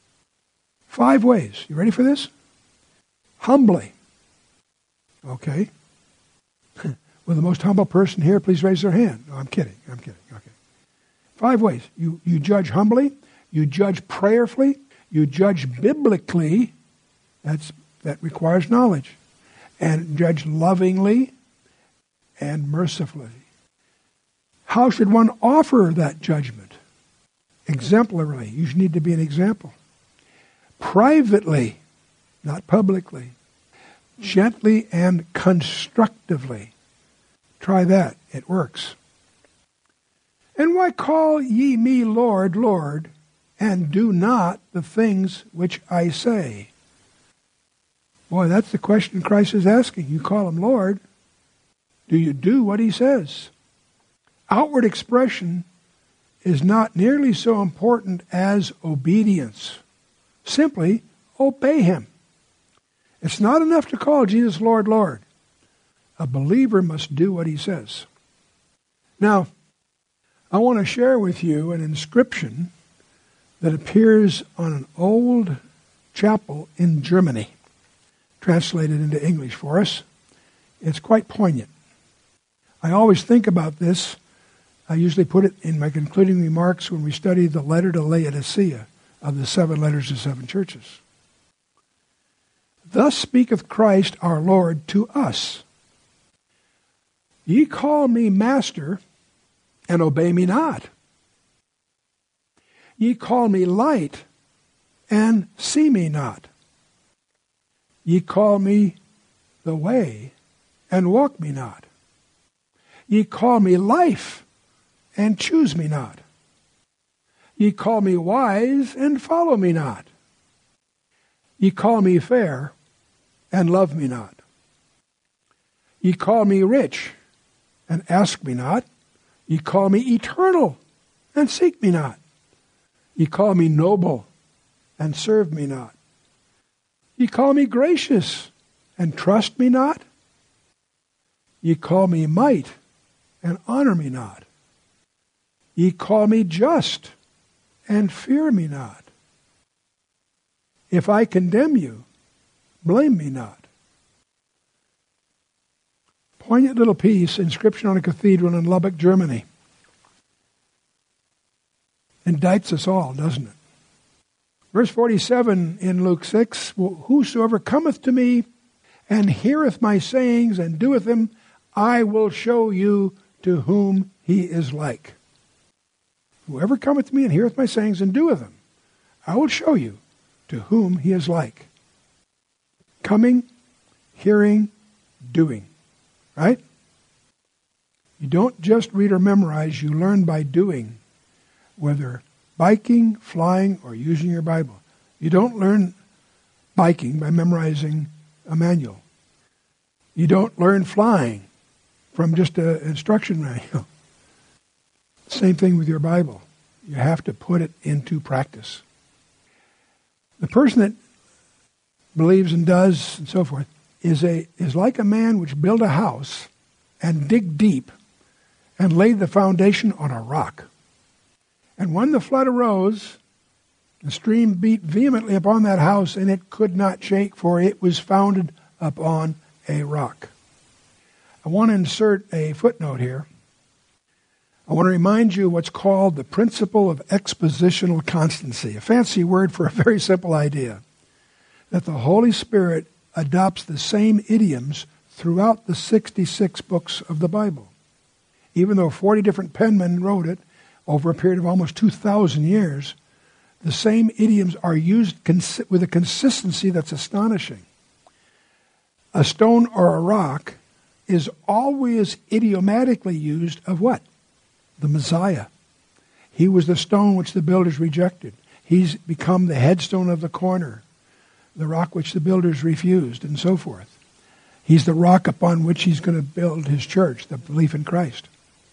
Five ways. You ready for this? Humbly. Okay. Will the most humble person here please raise their hand? No, I'm kidding. I'm kidding. Okay. Five ways. You, you judge humbly. You judge prayerfully. You judge biblically. That's, that requires knowledge. And judge lovingly and mercifully. How should one offer that judgment? Exemplarily. You need to be an example. Privately, not publicly. gently and constructively. Try that. It works. And why call ye me Lord, Lord, and do not the things which I say? Boy, that's the question Christ is asking. You call him Lord. Do you do what he says? Outward expression is not nearly so important as obedience. Simply obey him. It's not enough to call Jesus Lord, Lord. A believer must do what he says. Now, I want to share with you an inscription that appears on an old chapel in Germany, translated into English for us. It's quite poignant. I always think about this. I usually put it in my concluding remarks when we study the letter to Laodicea of the seven letters to seven churches. Thus speaketh Christ our Lord to us. Ye call me master, and obey me not. Ye call me light, and see me not. Ye call me the way, and walk me not. Ye call me life, and choose me not. Ye call me wise, and follow me not. Ye call me fair, and love me not. Ye call me rich, and ask me not. Ye call me eternal, and seek me not. Ye call me noble, and serve me not. Ye call me gracious, and trust me not. Ye call me might, and honor me not. Ye call me just, and fear me not. If I condemn you, blame me not. Poignant little piece, inscription on a cathedral in Lubbock, Germany. Indicts us all, doesn't it? Verse forty-seven in Luke six, whosoever cometh to me and heareth my sayings and doeth them, I will show you to whom he is like. Whoever cometh to me and heareth my sayings and doeth them, I will show you to whom he is like. Coming, hearing, doing. Right? You don't just read or memorize, you learn by doing, whether biking, flying, or using your Bible. You don't learn biking by memorizing a manual. You don't learn flying from just an instruction manual. Same thing with your Bible. You have to put it into practice. The person that believes and does and so forth is a is like a man which built a house and dig deep and laid the foundation on a rock. And when the flood arose, the stream beat vehemently upon that house, and it could not shake, for it was founded upon a rock. I want to insert a footnote here. I want to remind you what's called the principle of expositional constancy, a fancy word for a very simple idea, that the Holy Spirit adopts the same idioms throughout the sixty-six books of the Bible. Even though forty different penmen wrote it over a period of almost two thousand years, the same idioms are used cons- with a consistency that's astonishing. A stone or a rock is always idiomatically used of what? The Messiah. He was the stone which the builders rejected. He's become the headstone of the corner, the rock which the builders refused, and so forth. He's the rock upon which he's going to build his church, the belief in Christ.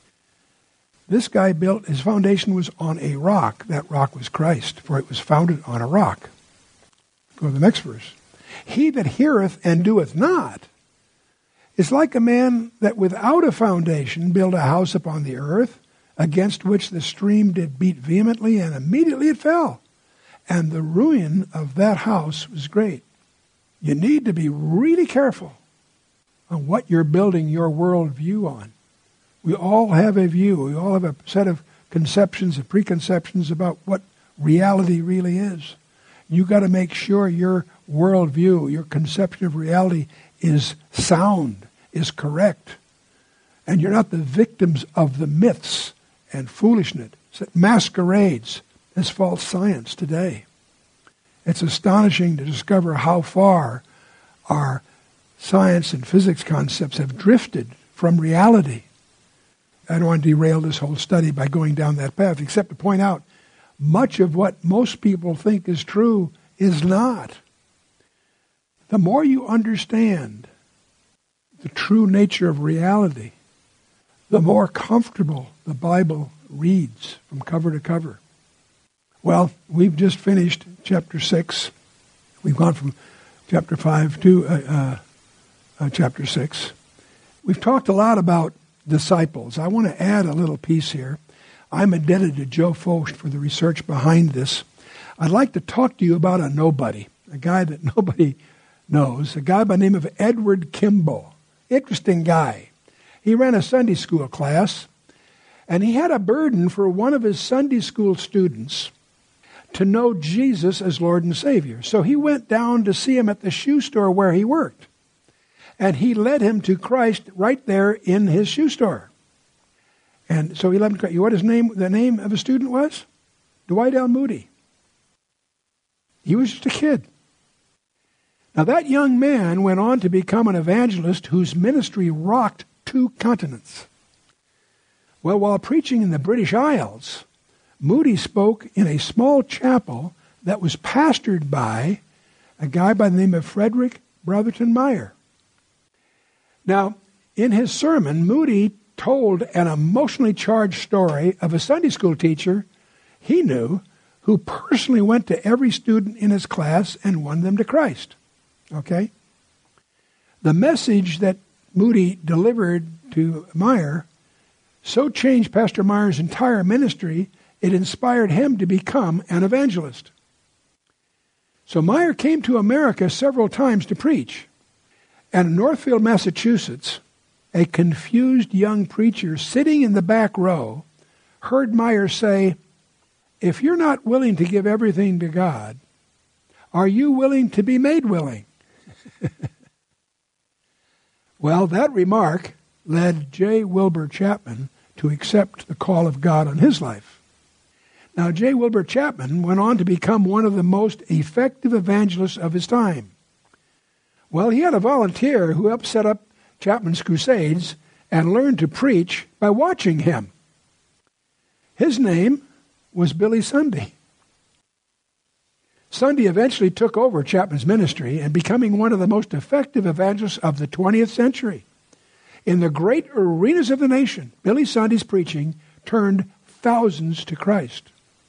This guy built, his foundation was on a rock. That rock was Christ, for it was founded on a rock. Go to the next verse. He that heareth and doeth not is like a man that without a foundation built a house upon the earth, against which the stream did beat vehemently, and immediately it fell. And the ruin of that house was great. You need to be really careful on what you're building your world view on. We all have a view. We all have a set of conceptions and preconceptions about what reality really is. You've got to make sure your worldview, your conception of reality is sound, is correct. And you're not the victims of the myths and foolishness that masquerades as false science today. It's astonishing to discover how far our science and physics concepts have drifted from reality. I don't want to derail this whole study by going down that path, except to point out much of what most people think is true is not. The more you understand the true nature of reality, the more comfortable the Bible reads from cover to cover. Well, we've just finished chapter six. We've gone from chapter five to uh, uh, uh, chapter six. We've talked a lot about disciples. I want to add a little piece here. I'm indebted to Joe Focht for the research behind this. I'd like to talk to you about a nobody, a guy that nobody knows, a guy by the name of Edward Kimball. Interesting guy. He ran a Sunday school class, and he had a burden for one of his Sunday school students to know Jesus as Lord and Savior. So he went down to see him at the shoe store where he worked. And he led him to Christ right there in his shoe store. And so he led him to Christ. You know what his name, the name of his student was? Dwight L. Moody. He was just a kid. Now that young man went on to become an evangelist whose ministry rocked two continents. Well, while preaching in the British Isles, Moody spoke in a small chapel that was pastored by a guy by the name of Frederick Brotherton Meyer. Now, in his sermon, Moody told an emotionally charged story of a Sunday school teacher he knew who personally went to every student in his class and won them to Christ. Okay? The message that Moody delivered to Meyer so changed Pastor Meyer's entire ministry, it inspired him to become an evangelist. So Meyer came to America several times to preach. And in Northfield, Massachusetts, a confused young preacher sitting in the back row heard Meyer say, "If you're not willing to give everything to God, are you willing to be made willing?" Well, that remark led J. Wilbur Chapman to accept the call of God on his life. Now, J. Wilbur Chapman went on to become one of the most effective evangelists of his time. Well, he had a volunteer who helped set up Chapman's crusades and learned to preach by watching him. His name was Billy Sunday. Sunday eventually took over Chapman's ministry and becoming one of the most effective evangelists of the twentieth century. In the great arenas of the nation, Billy Sunday's preaching turned thousands to Christ.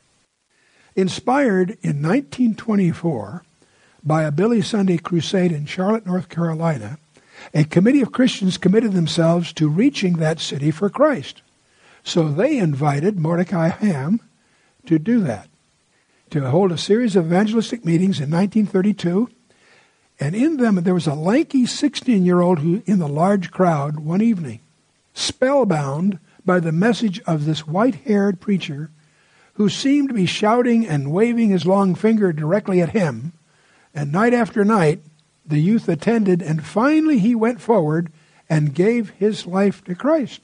Inspired in nineteen twenty-four by a Billy Sunday crusade in Charlotte, North Carolina, a committee of Christians committed themselves to reaching that city for Christ. So they invited Mordecai Ham to do that, to hold a series of evangelistic meetings in nineteen thirty-two. And in them, there was a lanky sixteen-year-old who, in the large crowd one evening, spellbound by the message of this white-haired preacher who seemed to be shouting and waving his long finger directly at him. And night after night, the youth attended, and finally he went forward and gave his life to Christ.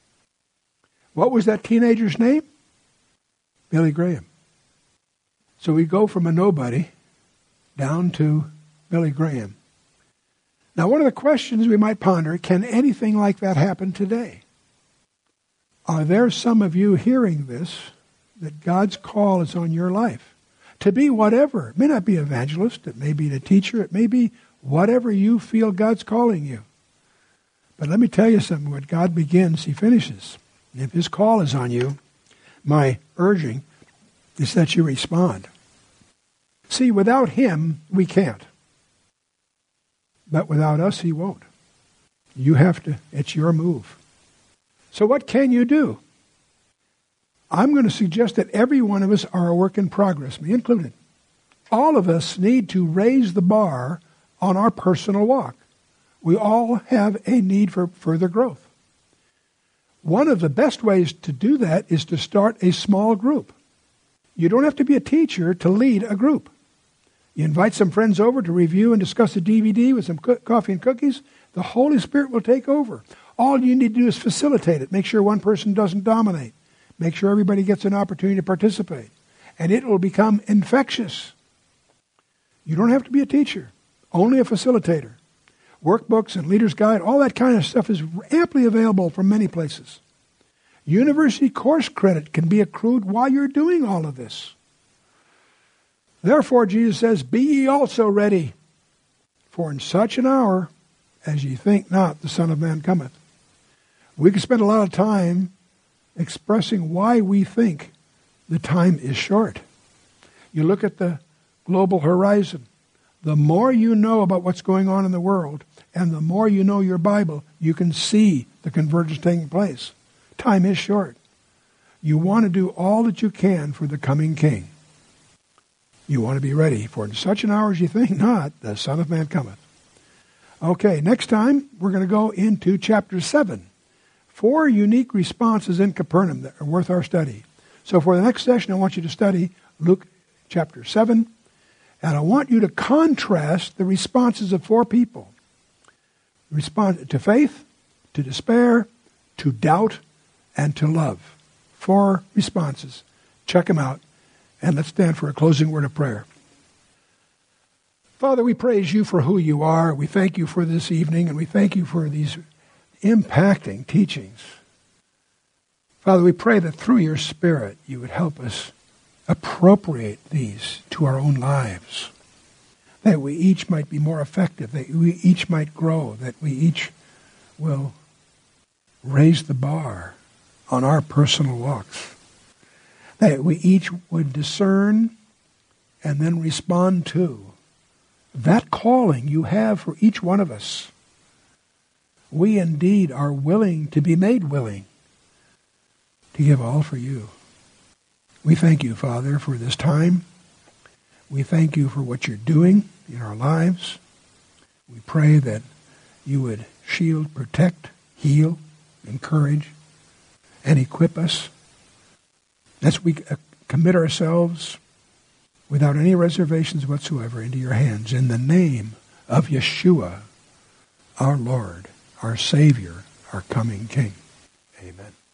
What was that teenager's name? Billy Graham. So we go from a nobody down to Billy Graham. Now, one of the questions we might ponder, can anything like that happen today? Are there some of you hearing this, that God's call is on your life? To be whatever. It may not be evangelist, it may be the teacher, it may be whatever you feel God's calling you. But let me tell you something, when God begins, he finishes. If his call is on you, my urging is that you respond. See, without him, we can't. But without us, he won't. You have to, it's your move. So what can you do? I'm going to suggest that every one of us are a work in progress, me included. All of us need to raise the bar on our personal walk. We all have a need for further growth. One of the best ways to do that is to start a small group. You don't have to be a teacher to lead a group. You invite some friends over to review and discuss a D V D with some co- coffee and cookies. The Holy Spirit will take over. All you need to do is facilitate it. Make sure one person doesn't dominate. Make sure everybody gets an opportunity to participate. And it will become infectious. You don't have to be a teacher, only a facilitator. workbooks and leader's guide, all that kind of stuff is amply available from many places. University course credit can be accrued while you're doing all of this. Therefore, Jesus says, be ye also ready, for in such an hour as ye think not, the Son of Man cometh. We could spend a lot of time expressing why we think the time is short. You look at the global horizon. The more you know about what's going on in the world, and the more you know your Bible, you can see the convergence taking place. Time is short. You want to do all that you can for the coming King. You want to be ready, for in such an hour as you think not, the Son of Man cometh. Okay, next time we're going to go into chapter seven. Four unique responses in Capernaum that are worth our study. So for the next session, I want you to study Luke chapter seven, and I want you to contrast the responses of four people. Respond to faith, to despair, to doubt, and to love. Four responses. Check them out, and let's stand for a closing word of prayer. Father, we praise you for who you are. We thank you for this evening, and we thank you for these impacting teachings. Father, we pray that through your Spirit you would help us appropriate these to our own lives, that we each might be more effective, that we each might grow, that we each will raise the bar on our personal walks, that we each would discern and then respond to that calling you have for each one of us. We indeed are willing to be made willing to give all for you. We thank you, Father, for this time. We thank you for what you're doing in our lives. We pray that you would shield, protect, heal, encourage, and equip us as we commit ourselves without any reservations whatsoever into your hands, in the name of Yeshua, our Lord, our Savior, our coming King. Amen.